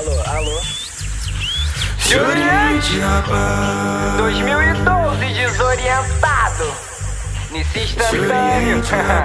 Alô. Oriente, rapaz. 2012, desorientado. Nesse instantâneo.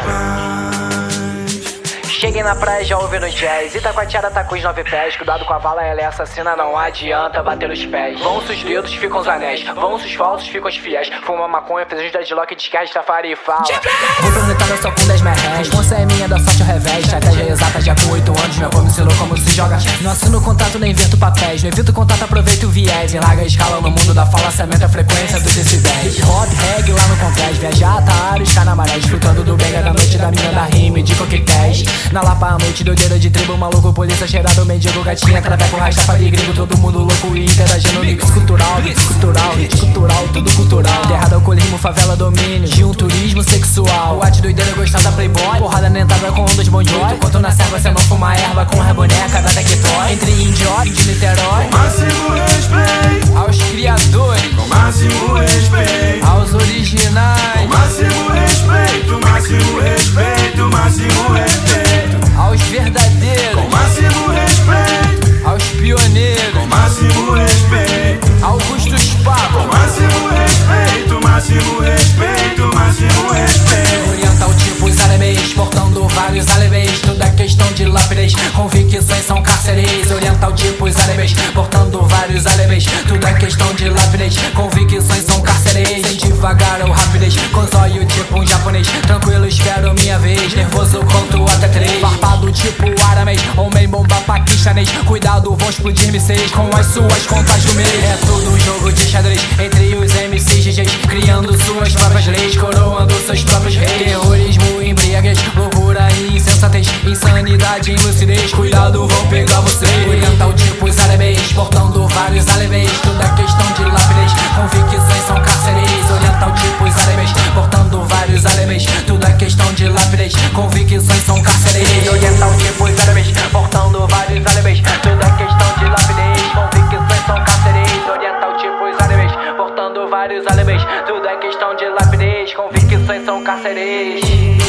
Cheguei na praia já ouvindo jazz. Itacoatiara tá com os 9 pés. Cuidado com a vala, ela é assassina. Não adianta bater os pés. Vão-se os dedos, ficam os anéis. Vão-se os falsos, ficam os fiéis. Fuma maconha, fez uns deadlock, descarga, Rastafari e fala. Vou planetária só com 10 merréis. Responsa é minha, da sorte ao revés. Estratégia exata, já com 8 anos. Meu avô me ensinou como se joga. Não assino contato, nem invento papéis. Não evito contato, aproveito o viés. Em larga escala no mundo da falacia, aumenta a frequência dos decibéis. Hip hop, reggae lá no convés. Viajar, Taários, Canamarés. Desfrutando do benga da noite da mina da rima e de coquetéis. Na Lapa à noite, doideira de tribo, maluco, polícia, cheirado, mendigo, gatinha, traveco, Rastafari, gringo, todo mundo louco e interagindo. Mix cultural, hit cultural, tudo cultural. Terra do alcoolismo, favela, domínio, de um turismo sexual. Boate, doideira, gostada, playboy. Porrada nentada com ondas, bom joy. Enquanto na serva, cê não fuma erva com a boneca da Tectoy. Entre Indiório e de Niterói. Com máximo respeito aos criadores, com máximo respeito aos originais, com máximo respeito, máximo respeito, máximo respeito aos verdadeiros, com máximo respeito aos pioneiros, com máximo respeito Augustus Papa, com máximo respeito, máximo respeito, máximo respeito. Oriental tipos árabes, portando vários árabes. Tudo é questão de lapidez, convicções são cárceres. Oriental tipos árabes, portando vários árabes. Tudo é questão de lapidez, convicções são cárceres. Sem devagar ou rapidez, com zóio tipo um japonês. Tranquilo, espero minha vez, nervoso conto até 3. Farpado tipo aramês, homem bomba paquistanês. Cuidado, vão explodir mísseis com as suas contas do mês. É tudo um jogo de xadrez entre os MCs GGs, criando suas próprias leis, coroando seus próprios reis. Terrorismo, embriaguez, loucura e insensatez, insanidade e lucidez. Cuidado, vão pegar você. Oriental tipos árabes, portando vários árabes. Tudo é questão de lapidez, convicções são cárceres. Oriental tipos árabes, portando vários árabes. Tudo é questão de lapidez, convicções são cárceres. Oriental tipos árabes, portando vários árabes. Tudo é questão de lapidez, convicções são cárceres. Oriental tipos árabes, portando vários árabes. Tudo é questão de lapidez, convicções são cárceres.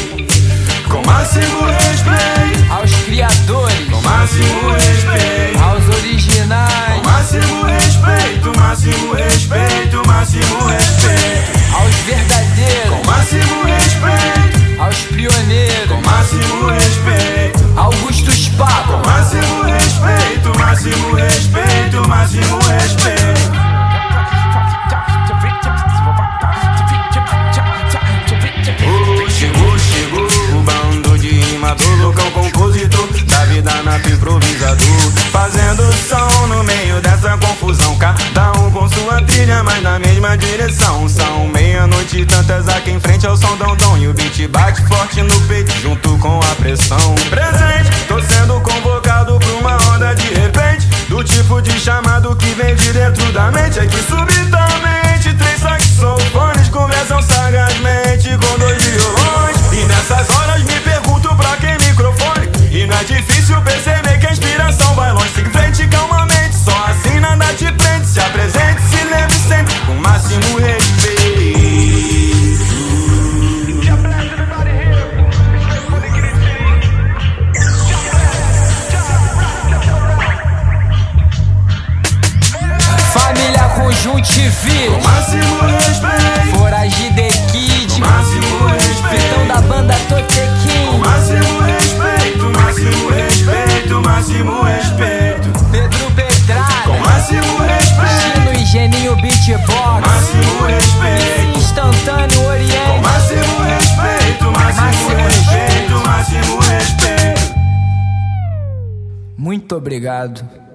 Com máximo respeito aos criadores, com máximo respeito aos originais, com máximo respeito, máximo respeito, máximo respeito aos verdadeiros, com máximo respeito aos pioneiros, com máximo respeito Augustus Papa, com máximo respeito, máximo respeito, máximo respeito. Chegou o bando de rimador, loucão compositor, da vida nato improvisador, fazendo som no meio dessa confusão. Cada um com sua trilha, mas na mesma direção. São meia-noite e tantas aqui em frente ao som dom. E o beat bate forte no peito junto com a pressão. Presente, tô sendo convocado pra uma onda de repente, do tipo de chamado que vem de dentro da mente. É que subitamente 3 saxofones conversam sagazmente com 2 violões. E nessas horas me pergunto pra que microfone. E não é difícil perceber que a inspiração vai longe. Siga em frente calmamente, só assim nada te prende. Se apresente, se lembre sempre, com o máximo respeito. família Conjuntivite, Com máximo respeito, Foragem The Kid, com máximo respeito, Vitão da banda Totequim, com máximo respeito, máximo respeito, máximo respeito, Pedro Pedrada, com máximo respeito, Chino e Geninho Beatbox, máximo respeito, instantâneo com Oriente. máximo respeito, máximo respeito, máximo respeito. Muito obrigado.